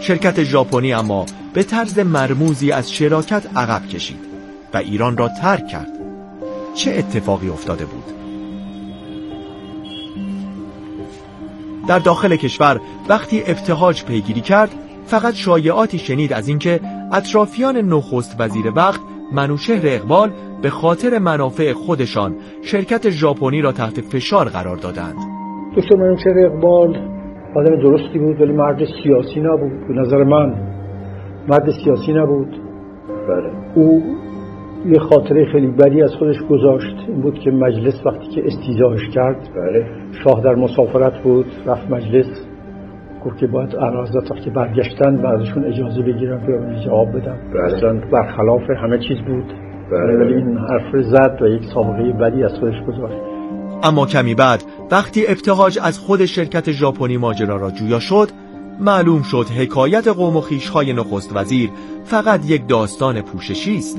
شرکت ژاپنی اما به طرز مرموزی از شراکت عقب کشید و ایران را ترک کرد. چه اتفاقی افتاده بود؟ در داخل کشور وقتی ابتهاج پیگیری کرد، فقط شایعاتی شنید از اینکه اطرافیان نخست وزیر وقت منوچهر اقبال به خاطر منافع خودشان شرکت ژاپنی را تحت فشار قرار دادند. دکتر منوچهر اقبال آدم درستی بود ولی مرد سیاسی نبود. به نظر من مرد سیاسی نبود. بله. او یه خاطره خیلی بدی از خودش گذاشت. این بود که مجلس وقتی که استیضاحش کرد، بله، شاه در مسافرت بود، رفت مجلس، گفت که باید اعلیحضرت وقتی برگشتن و ازشون اجازه بگیرن بیان جواب بدن. اصلا برخلاف همه چیز بود. ولی این حرف زد و یک سابقه بدی از خودش گذاشت. اما کمی بعد وقتی ابتهاج از خود شرکت ژاپنی ماجرا را جویا شد، معلوم شد حکایت قوم و خویش‌های نخست وزیر فقط یک داستان پوششی است.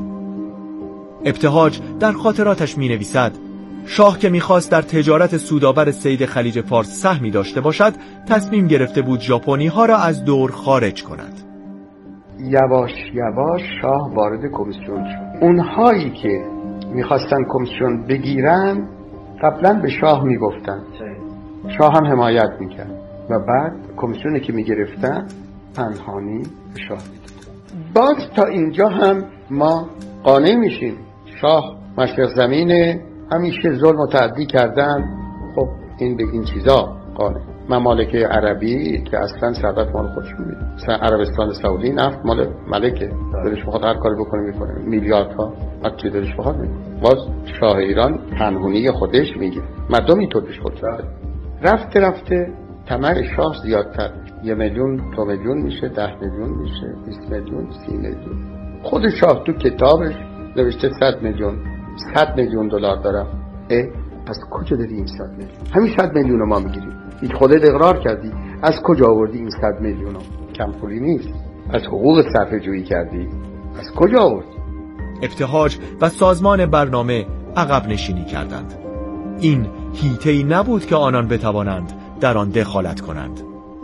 ابتهاج در خاطراتش می‌نویسد شاه که می‌خواست در تجارت سودآور صید خلیج فارس سهمی داشته باشد، تصمیم گرفته بود ژاپنی‌ها را از دور خارج کند. یواش یواش شاه وارد کمیسیون شد. اونهایی که می‌خواستن کمیسیون بگیرن قبلا به شاه میگفتن، شاه هم حمایت میکرد و بعد کمیسیونی که میگرفتن پنهانی به شاه میداد. باز تا اینجا هم ما قانع میشیم شاه مشرق زمینه، همیشه ظلم و تعدی کردن. خب این به این چیزا قانع. ممالک عربی که اصلا ثروت مال خودشون میده، مثلا عربستان سعودی نفت مال ملکه، دلش بخواد هر کاری بکنه میکنه، میلیاردها هر چی دلش بخواد میکنه. باز شاه ایران پنهونی خودش میگه، مردم اینطورش خودشون. رفته رفته طمع شاه زیادتر، 1 میلیون 2 میلیون میشه، 10 میلیون میشه، 20 میلیون 30 میلیون. خود شاه تو کتابش نوشته 100 میلیون 100 میلیون دلار دارم. پس کجا داری این 100 میلیون؟ همین 100 میلیون رو ما میگیریم. این خودت اقرار کردی، از کجا آوردی این 100 میلیون رو؟ کم پولی نیست. از حقوق صرفه جویی کردی، از کجا آوردی؟ ابتهاج و سازمان برنامه عقب نشینی کردند. این هیته‌ای نبود که آنان بتوانند در آن دخالت کنند.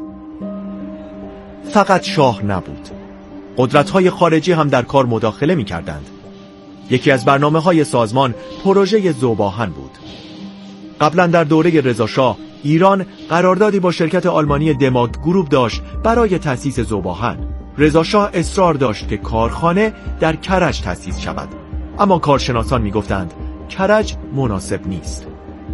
فقط شاه نبود، قدرت‌های خارجی هم در کار مداخله می‌کردند. یکی از برنامه‌های سازمان پروژه ذوب‌آهن بود. قبلا در دوره رضاشاه ایران قراردادی با شرکت آلمانی دماگ گروپ داشت برای تأسیس ذوب‌آهن. رضاشاه اصرار داشت که کارخانه در کرج تأسیس شود، اما کارشناسان می‌گفتند کرج مناسب نیست.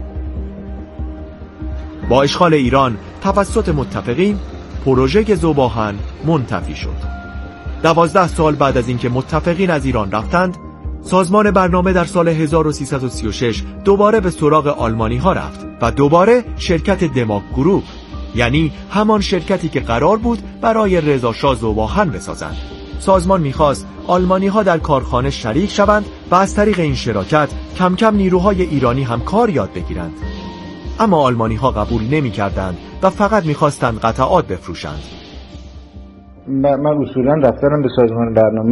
با اشغال ایران توسط متفقین پروژه ذوب‌آهن منتفی شد. 12 سال بعد از اینکه متفقین از ایران رفتند، سازمان برنامه در سال 1336 دوباره به سراغ آلمانی ها رفت و دوباره شرکت دماگ گروپ، یعنی همان شرکتی که قرار بود برای رضاشاه ذوب‌آهن بسازند. سازمان می‌خواست آلمانی ها در کارخانه شریک شوند و از طریق این شراکت کم کم نیروهای ایرانی هم کار یاد بگیرند. اما آلمانی ها قبول نمی‌کردند و فقط می‌خواستند قطعات بفروشند. من اصولا رفتنم به سازمان برنامه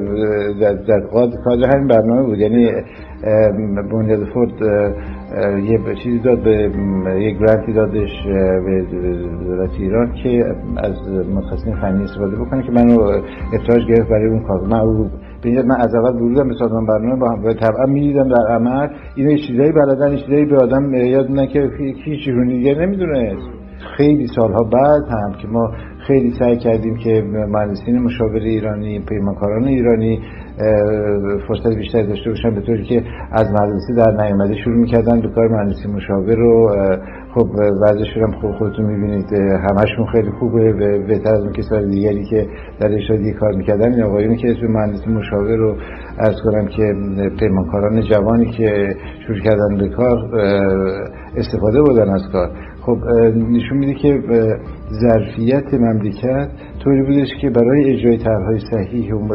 در کادر همین برنامه بود. یعنی بنیاد فورد یه چیزی داد، به یک گرانتی دادش به دولت ایران که از متخصصین فنی استفاده بکنه که منو احتیاج گرفت برای اون کار. من از اول ورودم به سازمان برنامه و طبعا می‌دیدم در عمل اینا چیزایی بلدن، چیزایی به آدم یاد میدن که هیچ دیگه نمیدونه. خیلی سالها بعد هم که ما خیلی سعی کردیم که مهندسین مشاور ایرانی، پیمانکاران ایرانی فرصت بیشتری داشته باشن، به طوری که از مدرسه در نیامده شروع می‌کردن به کار مهندسی مشاور رو. خب وضعشون هم خودتون می‌بینید، همه‌شون خیلی خوبه، بهتر از اون کسای دیگری که در ارشادی کار می‌کردن. این آقایونی که اسم مهندسی مشاور رو عرض کنم که پیمانکاران جوانی که شروع کردن به کار استفاده بردن از کار. خب نشون میده که ظرفیت مملکت طوری بودش که برای اجرای طرح‌های صحیح و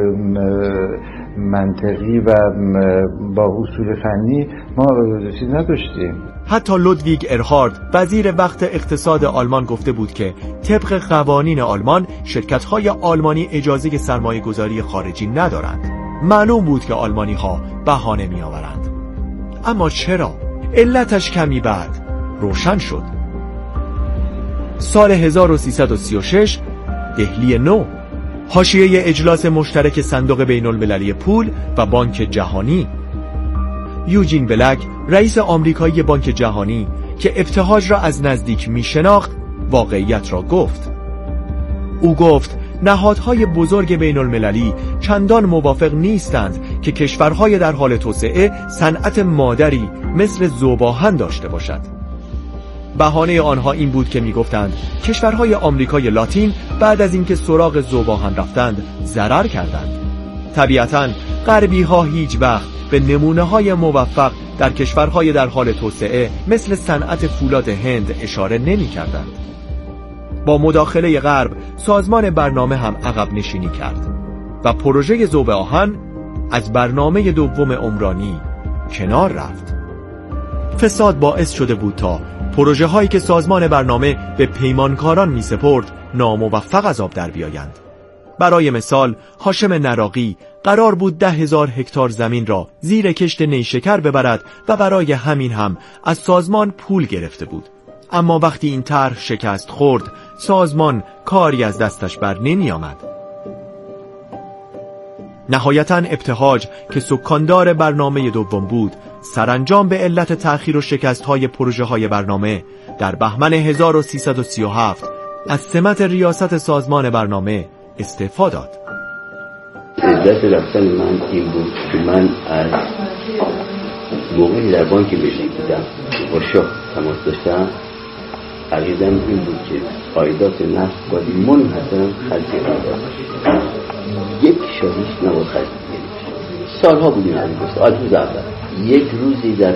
منطقی و با اصول فنی ما چیز نداشتیم. حتی لودویگ ارهارد وزیر وقت اقتصاد آلمان گفته بود که طبق قوانین آلمان شرکت‌های آلمانی اجازه سرمایه‌گذاری خارجی ندارند. معلوم بود که آلمانی‌ها بهانه می‌آورند. اما چرا؟ علتش کمی بعد روشن شد. سال 1336 دهلی نو، حاشیه اجلاس مشترک صندوق بین المللی پول و بانک جهانی. یوجین بلک، رئیس آمریکایی بانک جهانی که ابتهاج را از نزدیک می‌شناخت، واقعیت را گفت. او گفت نهادهای بزرگ بین المللی چندان موافق نیستند که کشورهای در حال توسعه صنعت مادری مثل ذوب‌آهن داشته باشد. بهانه آنها این بود که میگفتند کشورهای آمریکای لاتین بعد از اینکه سراغ ذوب‌آهن رفتند ضرر کردند. طبیعتاً غربی ها هیچ وقت به نمونه های موفق در کشورهای در حال توسعه مثل صنعت فولاد هند اشاره نمی کردند. با مداخله غرب سازمان برنامه هم عقب نشینی کرد و پروژه ذوب‌آهن از برنامه دوم عمرانی کنار رفت. فساد باعث شده بود تا پروژه هایی که سازمان برنامه به پیمانکاران می سپرد ناموفق از آب در بیایند. برای مثال هاشم نراقی قرار بود 10,000 هکتار زمین را زیر کشت نیشکر ببرد و برای همین هم از سازمان پول گرفته بود. اما وقتی این طرح شکست خورد، سازمان کاری از دستش بر نمی آمد. نهایتاً ابتهاج که سکاندار برنامه دوم بود، سرانجام به علت تأخیر و شکست‌های پروژه‌های برنامه در بهمن 1337 از سمت ریاست سازمان برنامه استعفا داد. علت رفتن من این بود که من از موقعی در بانک ملی بودم با شاه تماس داشتم، عقیدم این بود که عایدات نفت باید منحصراً خرجی داد. یک شاهیش نباید خرجی کنید. سالها بودیم از این گفت. از روز اول یک روزی در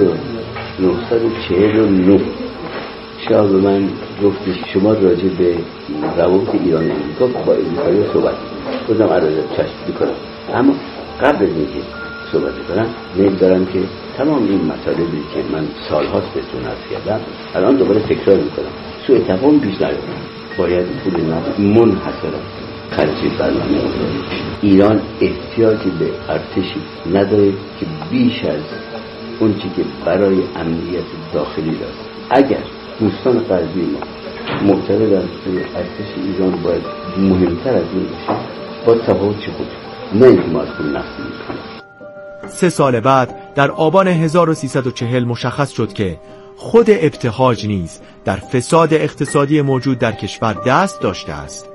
1949 شاه به من گفتش شما راجع به روابط ایران و امریکا با امریکایی صحبت کنم. عرض چشم میکنم، اما قبل از اینکه صحبت کنم میل دارم که تمام این مطالبی که من سالهاست بهتون عرض کردم الان دوباره تکرار میکنم. سوء تفاهم پیش نیاد. باید پول نفت منحصرا خرجی برنامه ایران احتیاج به ارتشی نداره که بیش از اون چی که برای امنیت داخلی داشت. اگر دوستان غربی ما معتقدند که ارتش ایران باید مهمتر از این باشه، با تفاوت چه خود نه اینکه ما از پول نفت میکنیم. 3 سال بعد در آبان 1340 مشخص شد که خود ابتهاج نیز در فساد اقتصادی موجود در کشور دست داشته است.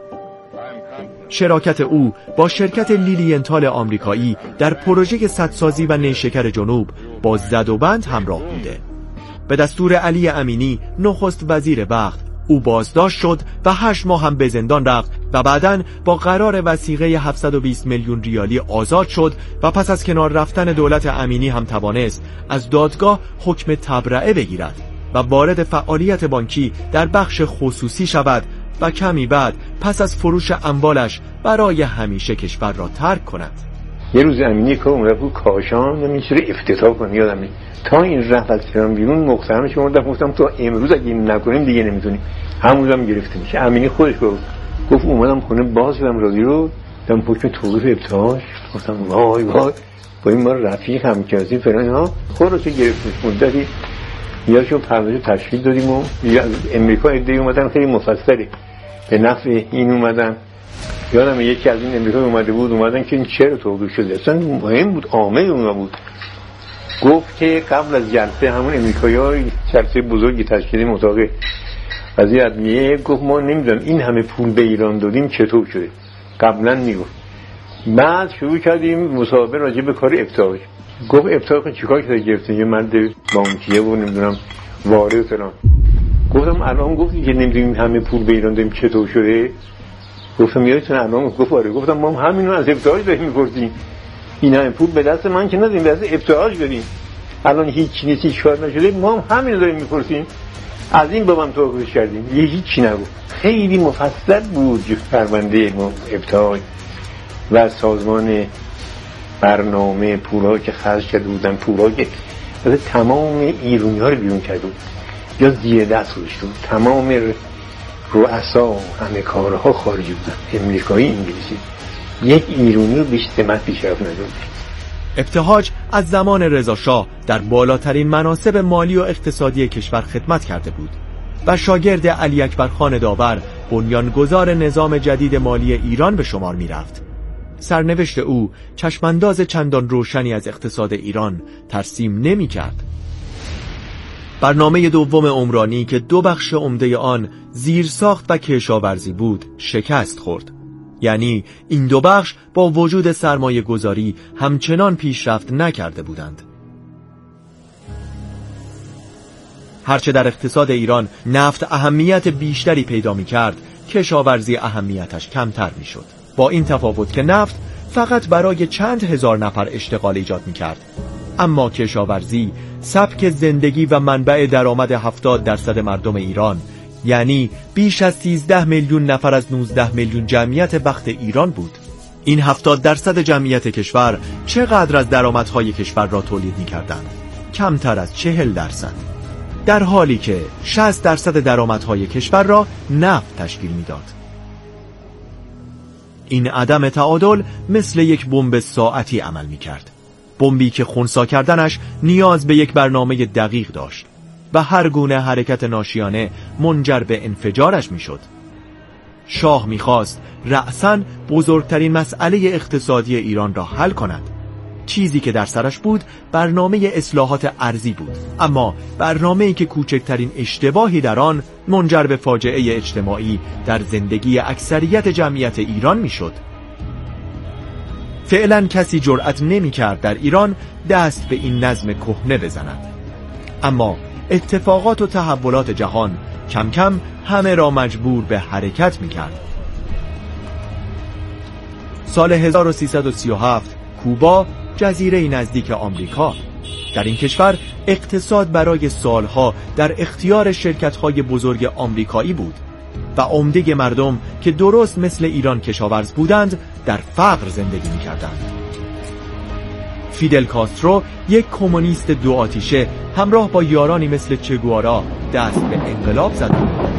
شراکت او با شرکت لیلینتال آمریکایی در پروژه سدسازی و نیشکر جنوب با زد و بند همراه بوده. به دستور علی امینی نخست وزیر وقت او بازداشت شد و 8 ماه هم به زندان رفت و بعداً با قرار وثیقه 720 میلیون ریالی آزاد شد و پس از کنار رفتن دولت امینی هم توانست از دادگاه حکم تبرئه بگیرد و وارد فعالیت بانکی در بخش خصوصی شود و کمی بعد پس از فروش اموالش برای همیشه کشور را ترک کند. یه روز امینی که اومده بود کاشان نمیشه افتتاح کنه، یادمه تا این رفت از تهران بیرون مقترمش اومدم گفتم تو امروز اگه این نکنیم دیگه نمیتونیم. همون روزم گرفته میشه. امینی خودش گفت اومدم خونه باز کردم رادیو رو دم حکم توقیف ابتهاج. گفتم وای با این ما رفیق هم کردیم فلان ها. خودش گرفتیم مدتی یادشون پروژه تشکیل دادیم و امریکا ایده اومدن خیلی مفصلی به نفع این اومدن. یادم یکی از این امریکایی اومدن که این چرا توقیف شده، اصلا مهم بود، عامل اونا بود. گفت که قبل از جلسه همون امریکایی‌ها جلسه بزرگی تشکیل اتاق قضیه ادمیه، گفت ما نمیدونم این همه پول به ایران دادیم چطور شده، قبلا میگفت. بعد شروع کردیم مصاحبه راجع به کار ابتهاج. گفت ابتهاج چیکار کرده گرفته یه مرد بانکیه و نمیدونم وارد فلان. گفتم الان گفتی که نمیدونیم همه پول به ایران دادیم چطور شده. گفتم یادتونه الان گفت آره. گفتم ما هم همینو از ابتهاج داریم می‌پرسیم، این همه پول به دست من که ندیم، دست ابتهاج دادیم، الان هیچ چیزی کار نشده، ما هم همینو داریم می‌پرسیم. از این بابام توقیف کردیم، یه هیچی نگفت. خیلی مفصل بود پرونده ما ابتهاج و سازمان برنامه، پولایی که خرج کرده بودن، پولایی که تمام ایرانی‌ها رو بیرون کرده بود یا زیر دست گذاشته بود. تمام رؤسا و همه کارها خارجی بودن، امریکایی، انگلیسی. یک ایرانی رو بیش سمت پیشرفت نداشت. ابتهاج از زمان رضا شاه در بالاترین مناصب مالی و اقتصادی کشور خدمت کرده بود و شاگرد علی اکبر خان داور بنیانگذار نظام جدید مالی ایران به شمار می رفت. سرنوشت او چشمانداز چندان روشنی از اقتصاد ایران ترسیم نمی کرد. برنامه دوم عمرانی که دو بخش عمده آن زیرساخت و کشاورزی بود شکست خورد. یعنی این دو بخش با وجود سرمایه گذاری همچنان پیشرفت نکرده بودند. هرچه در اقتصاد ایران نفت اهمیت بیشتری پیدا می کرد، کشاورزی اهمیتش کمتر می شد. با این تفاوت که نفت فقط برای چند هزار نفر اشتغال ایجاد می کرد، اما کشاورزی سبک زندگی و منبع درآمد 70% مردم ایران، یعنی بیش از 13 میلیون نفر از 19 میلیون جمعیت وقت ایران بود. این 70% جمعیت کشور چقدر از درآمدهای کشور را تولید می کردند؟ کمتر از 40%. در حالی که 60% درآمدهای کشور را نفت تشکیل میداد. این عدم تعادل مثل یک بمب ساعتی عمل میکرد. بمبی که خنثی کردنش نیاز به یک برنامه دقیق داشت و هر گونه حرکت ناشیانه منجر به انفجارش میشد. شاه میخواست رأساً بزرگترین مسئله اقتصادی ایران را حل کند. چیزی که در سرش بود برنامه اصلاحات ارضی بود، اما برنامه‌ای که کوچکترین اشتباهی در آن منجر به فاجعه اجتماعی در زندگی اکثریت جمعیت ایران میشد. فعلا کسی جرأت نمی‌کرد در ایران دست به این نظم کهنه بزند، اما اتفاقات و تحولات جهان کم کم همه را مجبور به حرکت می‌کرد. سال 1337 کوبا، جزیره نزدیک آمریکا. در این کشور اقتصاد برای سالها در اختیار شرکت‌های بزرگ آمریکایی بود و عمده مردم که درست مثل ایران کشاورز بودند در فقر زندگی می‌کردند. فیدل کاسترو، یک کمونیست دو آتیشه، همراه با یارانی مثل چگوارا دست به انقلاب زد.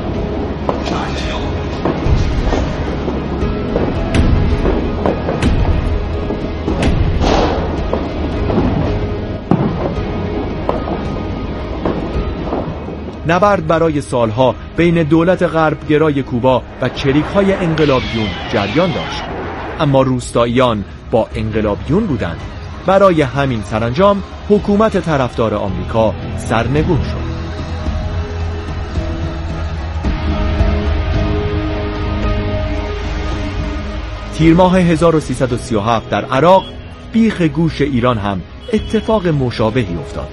نبرد برای سالها بین دولت غربگرای کوبا و چریک‌های انقلابیون جریان داشت، اما روستاییان با انقلابیون بودند. برای همین سرانجام حکومت طرفدار آمریکا سرنگون شد. تیر ماه 1337 در عراق، بیخ گوش ایران هم اتفاق مشابهی افتاد.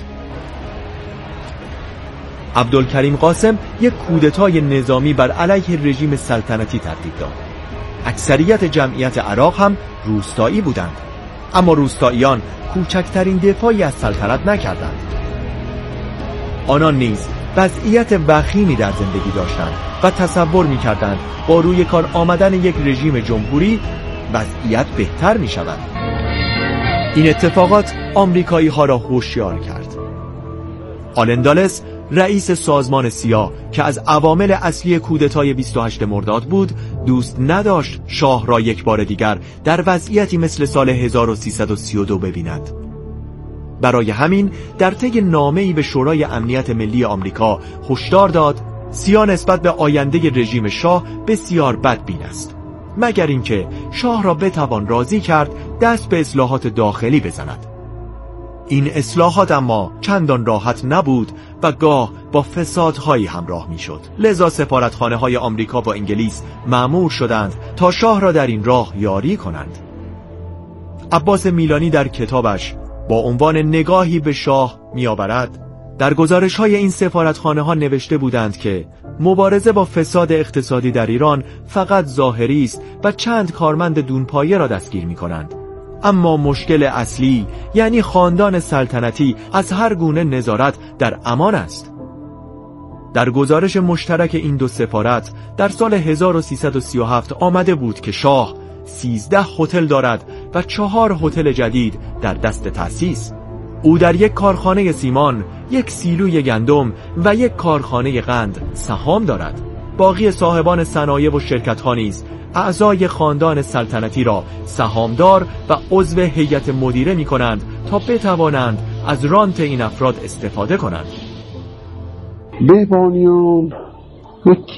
عبدالکریم قاسم یک کودتای نظامی بر علیه رژیم سلطنتی ترتیب داد. اکثریت جمعیت عراق هم روستایی بودند، اما روستاییان کوچکترین دفاعی از سلطنت نکردند. آنان نیز وضعیت وخیمی در زندگی داشتند و تصور می‌کردند با روی کار آمدن یک رژیم جمهوری وضعیت بهتر می‌شود. این اتفاقات آمریکایی‌ها را هوشیار کرد. آلن دالس، رئیس سازمان سیا که از عوامل اصلی کودتای 28 مرداد بود، دوست نداشت شاه را یک بار دیگر در وضعیتی مثل سال 1332 ببیند. برای همین در طی نامه‌ای به شورای امنیت ملی آمریکا هشدار داد سیا نسبت به آینده رژیم شاه بسیار بدبین است، مگر اینکه شاه را بتوان راضی کرد دست به اصلاحات داخلی بزند. این اصلاحات اما چندان راحت نبود و گاه با فسادهایی همراه میشد. لذا سفارتخانه‌های آمریکا با انگلیس مأمور شدند تا شاه را در این راه یاری کنند. عباس میلانی در کتابش با عنوان نگاهی به شاه می‌آورد در گزارش‌های این سفارتخانه‌ها نوشته بودند که مبارزه با فساد اقتصادی در ایران فقط ظاهری است و چند کارمند دونپایه را دستگیر می‌کنند، اما مشکل اصلی یعنی خاندان سلطنتی از هر گونه نظارت در امان است. در گزارش مشترک این دو سفارت در سال 1337 آمده بود که شاه 13 هتل دارد و 4 هتل جدید در دست تأسیس. او در یک کارخانه سیمان، یک سیلوی گندم و یک کارخانه قند سهام دارد. باقی صاحبان صنایع و شرکت‌ها نیز اعضای خاندان سلطنتی را سهامدار و عضو هیئت مدیره می‌کنند تا بتوانند از رانت این افراد استفاده کنند. بهبانیان یک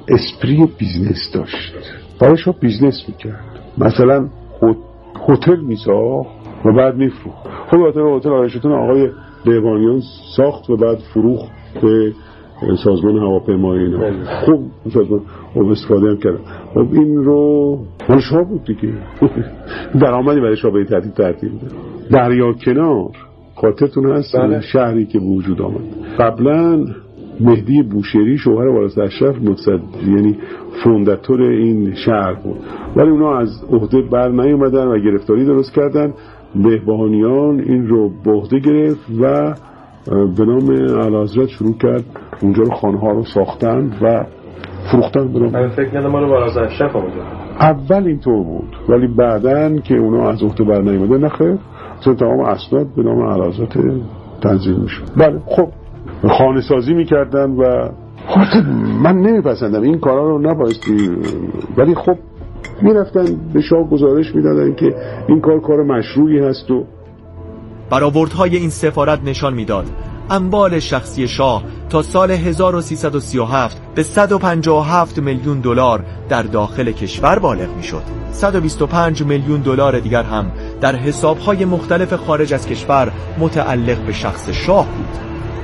اسپری بیزنس داشت، برای شاه بیزنس میکرد. مثلا هتل میساخت و بعد میفروخت. خب هتل آرایشتون آقای بهبانیان ساخت و بعد فروخت به سازمان هواپیمایی اینا. خب سازمان استفاده هم کرد. خب این رو مال شاه بود دیگه. درآمدی برای شاه به ترتیب داد. دریا کنار خاطرتون هست شهری که وجود آمد قبلا مهدی بوشهری شوهر والد اشرف یعنی فونداتور این شهر بود، ولی اونا از عهده بر نیومدن و گرفتاری درست کردن. بهبهانیان این رو به عهده گرفت و به نام اعلیحضرت شروع کرد اونجا رو خانه‌ها رو ساختن و فروختن. من فکر کردم مال والد اشرف اونجا اول اینطور بود، ولی بعدن که اونا از عهده بر نیومدن نخیر اصلا تمام اسناد به نام اعلیحضرت تنظیم میشد. بله خب خانه سازی میکردن و من نمیپسندم این کارا رو، نبایستی، ولی خب میرفتن به شاه گزارش میدادن که این کار مشروعی هست. و برآوردهای این سفارت نشان میداد اموال شخصی شاه تا سال 1337 به 157 میلیون دلار در داخل کشور بالغ میشد. 125 میلیون دلار دیگر هم در حسابهای مختلف خارج از کشور متعلق به شخص شاه بود.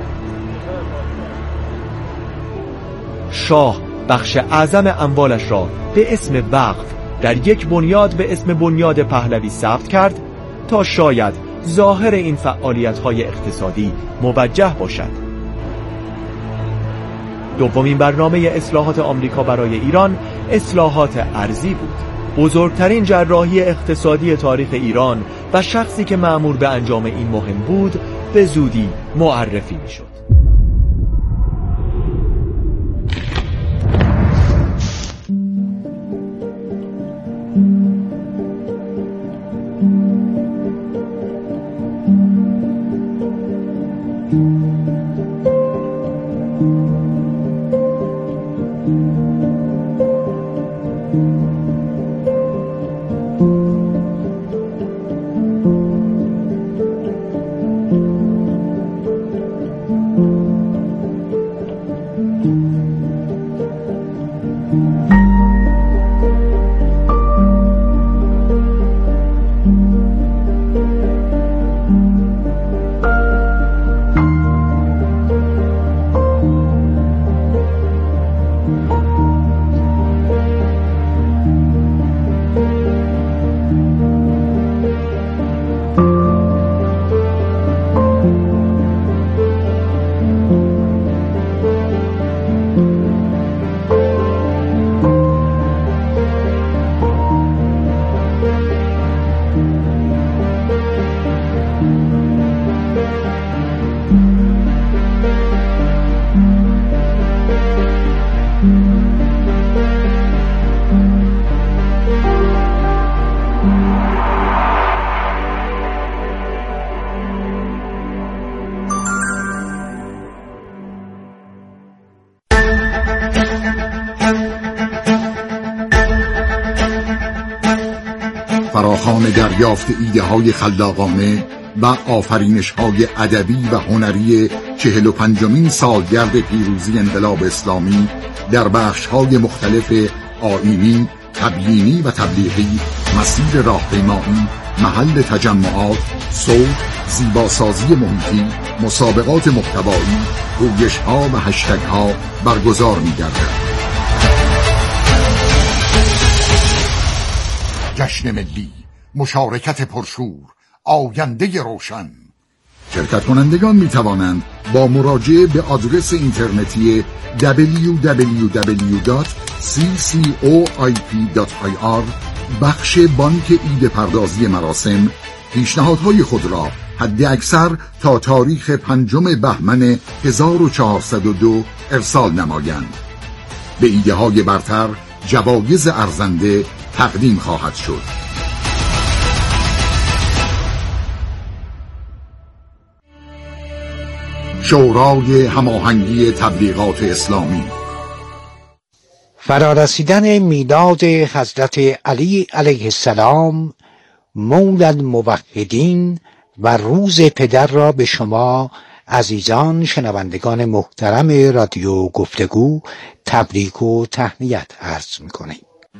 شاه بخش اعظم اموالش را به اسم وقف در یک بنیاد به اسم بنیاد پهلوی ثبت کرد تا شاید ظاهر این فعالیت‌های اقتصادی موجه باشد. دومین برنامه اصلاحات آمریکا برای ایران اصلاحات ارضی بود. بزرگترین جراحی اقتصادی تاریخ ایران و شخصی که مأمور به انجام این مهم بود به زودی معرفی می‌شد. فراخوان دریافت ایده های خلاقانه و آفرینش های ادبی و هنری 45مین سالگرد پیروزی انقلاب اسلامی در بخش های مختلف آیینی، تبیینی و تبلیغی، مسیر راهپیمایی، محل تجمعات، صوت، زیباسازی محیطی، مسابقات محتوایی، گویش ها و هشتگ ها برگزار می گردد. جشن ملی، مشارکت پرشور، آینده روشن. شرکت کنندگان می توانند با مراجعه به آدرس اینترنتی www.ccooip.ir بخش بانک ایده پردازی مراسم پیشنهادهای خود را حد اکثر تا تاریخ 5 بهمن 1402 ارسال نمایند. به ایده های برتر جوایز ارزنده تقدیم خواهد شد. شورای هماهنگی تبلیغات اسلامی. فرارسیدن میلاد حضرت علی علیه السلام مولا الموحدین و روز پدر را به شما عزیزان شنوندگان محترم رادیو گفتگو تبریک و تهنیت عرض می‌کنیم.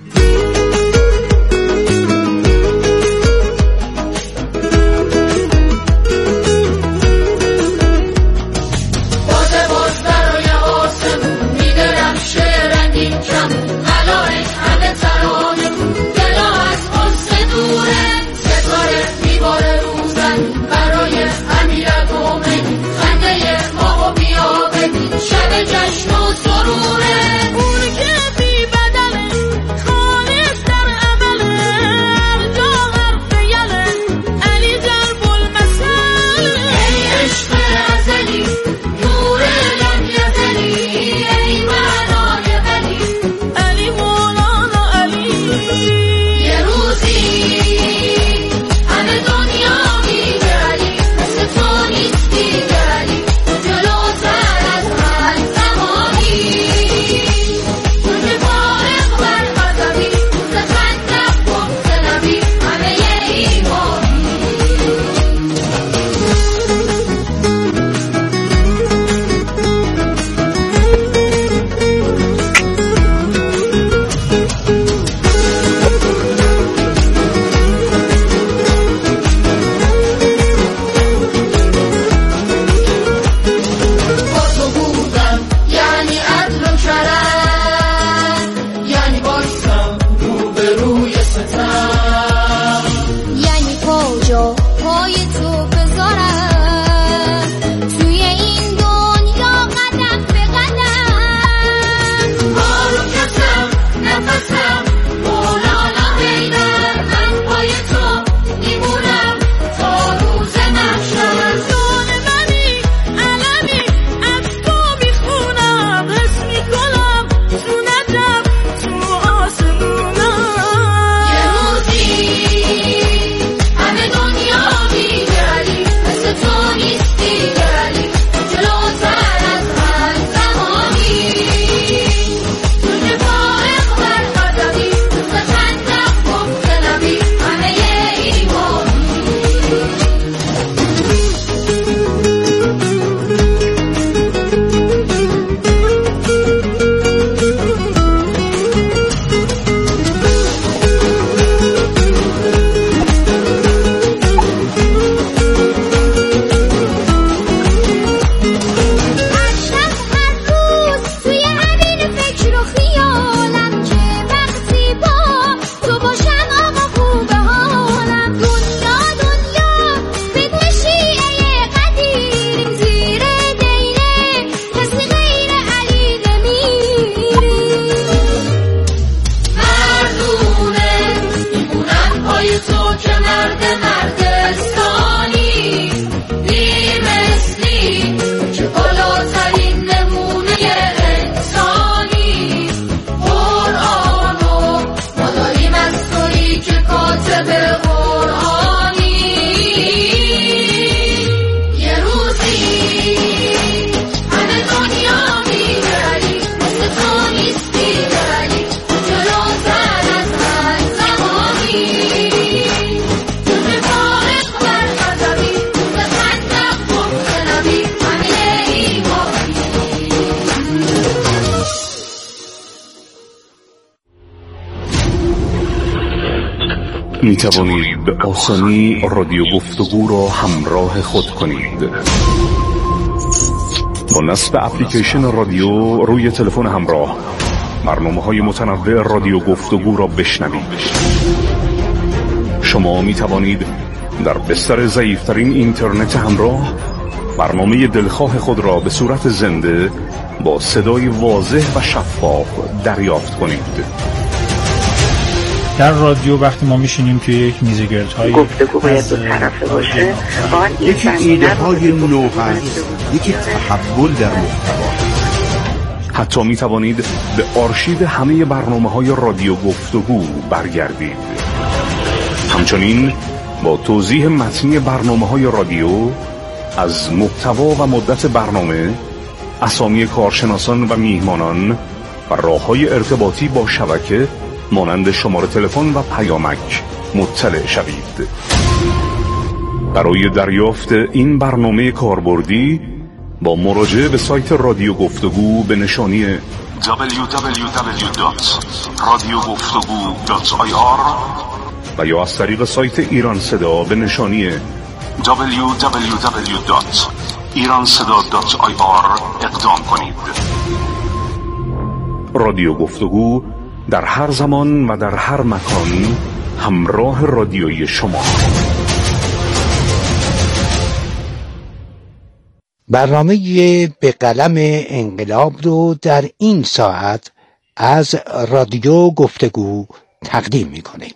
می توانید به آسانی رادیو گفتگو را همراه خود کنید. با نصب اپلیکیشن رادیو روی تلفن همراه برنامه‌های متنوع رادیو گفتگو را بشنوید. شما می توانید در بستر ضعیف‌ترین اینترنت همراه برنامه دلخواه خود را به صورت زنده با صدای واضح و شفاف دریافت کنید. در رادیو وقتی ما میشینیم توی یک میز گردهای گفتگو باید دو طرفه باشه. یکی ایده های نو هست، یکی تحول در محتوا. حتی می توانید به آرشیو همه برنامه‌های رادیو گفتگو برگردید. همچنین با توضیح متنی برنامه‌های رادیو از محتوا و مدت برنامه، اسامی کارشناسان و میهمانان و راه‌های ارتباطی با شبکه مانند شماره تلفن و پیامک مطلع شوید. برای دریافت این برنامه کاربردی با مراجعه به سایت رادیو گفتگو به نشانی www.radiogoftogu.ir و یا از طریق سایت ایران صدا به نشانی www.iranseda.ir اقدام کنید. رادیو گفتگو در هر زمان و در هر مکان همراه رادیویی شما. برنامه به قلم انقلاب رو در این ساعت از رادیو گفتگو تقدیم می‌کنیم.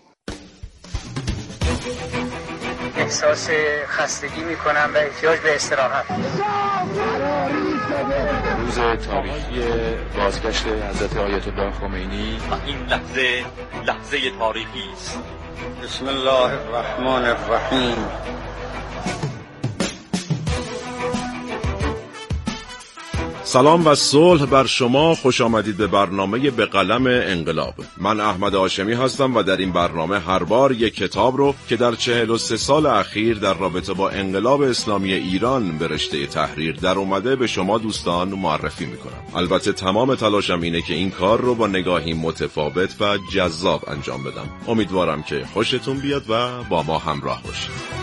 احساس خستگی می‌کنم و احتیاج به استراحت. روز تاریخی بازگشت حضرت آیت الله خمینی و این لحظه تاریخی است. بسم الله الرحمن الرحیم. سلام و صلح بر شما، خوش آمدید به برنامه به قلم انقلاب. من احمد هاشمی هستم و در این برنامه هر بار یک کتاب رو که در 43 سال اخیر در رابطه با انقلاب اسلامی ایران به رشته تحریر در اومده به شما دوستان معرفی میکنم. البته تمام تلاشم اینه که این کار رو با نگاهی متفاوت و جذاب انجام بدم. امیدوارم که خوشتون بیاد و با ما همراه باشید.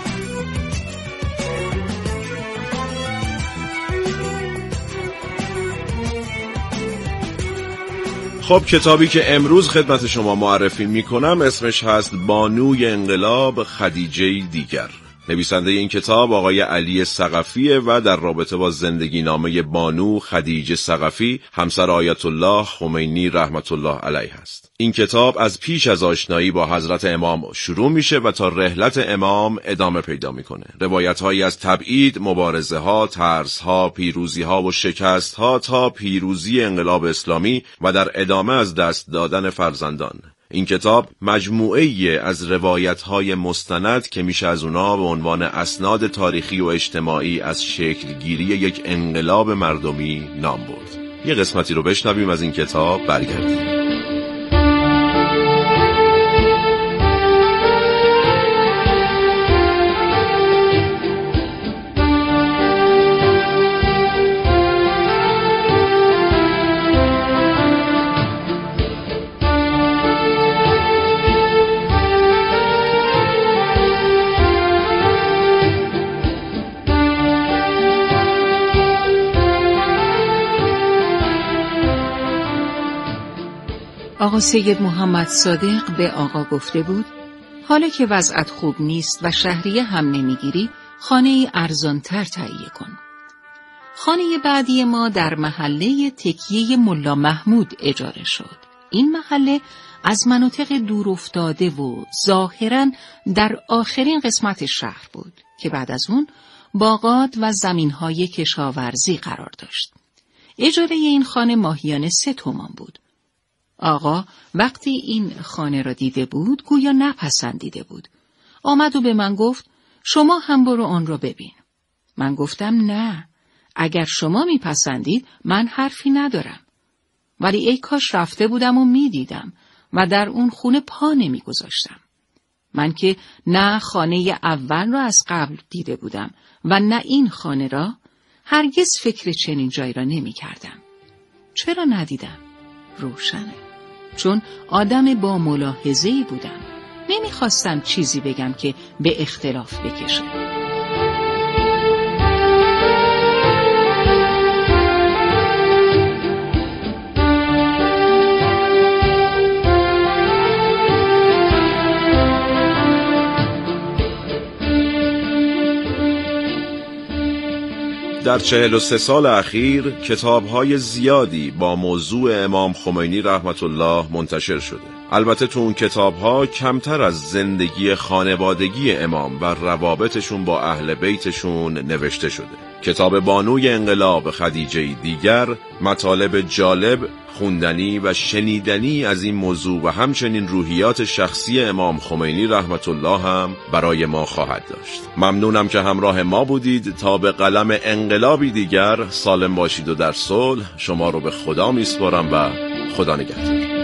خب کتابی که امروز خدمت شما معرفی میکنم اسمش هست بانوی انقلاب خدیجه دیگر. نویسنده این کتاب آقای علی ثقفیه و در رابطه با زندگی نامه بانو خدیجه ثقفی همسر آیت الله خمینی رحمت الله علیه است. این کتاب از پیش از آشنایی با حضرت امام شروع میشه و تا رحلت امام ادامه پیدا میکنه. روایت‌هایی از تبعید، مبارزه‌ها، ترس‌ها، پیروزی‌ها و شکست‌ها تا پیروزی انقلاب اسلامی و در ادامه از دست دادن فرزندان. این کتاب مجموعه‌ای از روایت‌های مستند که میشه از اونا به عنوان اسناد تاریخی و اجتماعی از شکلگیری یک انقلاب مردمی نام برد. یه قسمتی رو بشنویم از این کتاب، برگردیم. آقا سید محمد صادق به آقا گفته بود حالا که وضعت خوب نیست و شهریه هم نمیگیری خانه ارزانتر تهیه کن. خانه بعدی ما در محله تکیه ملا محمود اجاره شد. این محله از مناطق دور افتاده و ظاهراً در آخرین قسمت شهر بود که بعد از اون باغات و زمینهای کشاورزی قرار داشت. اجاره این خانه ماهیانه 3 تومان بود. آقا وقتی این خانه را دیده بود گویا نپسندیده بود. آمد و به من گفت شما هم برو آن را ببین. من گفتم نه، اگر شما میپسندید من حرفی ندارم. ولی ای کاش رفته بودم و میدیدم و در اون خونه پا نمیگذاشتم. من که نه خانه اول را از قبل دیده بودم و نه این خانه را، هرگز فکر چنین جایی را نمیکردم. چرا ندیدم؟ روشنه. چون آدم با ملاحظه‌ای بودم. نمیخواستم چیزی بگم که به اختلاف بکشه. در 43 سال اخیر کتاب‌های زیادی با موضوع امام خمینی رحمت الله منتشر شده. البته تو اون کتاب‌ها کمتر از زندگی خانوادگی امام و روابطشون با اهل بیتشون نوشته شده. کتاب بانوی انقلاب خدیجه دیگر مطالب جالب، خوندنی و شنیدنی از این موضوع و همچنین روحیات شخصی امام خمینی رحمت الله هم برای ما خواهد داشت. ممنونم که همراه ما بودید. تا به قلم انقلابی دیگر سالم باشید و در صلح. شما رو به خدا میسپارم و خدا نگهدار.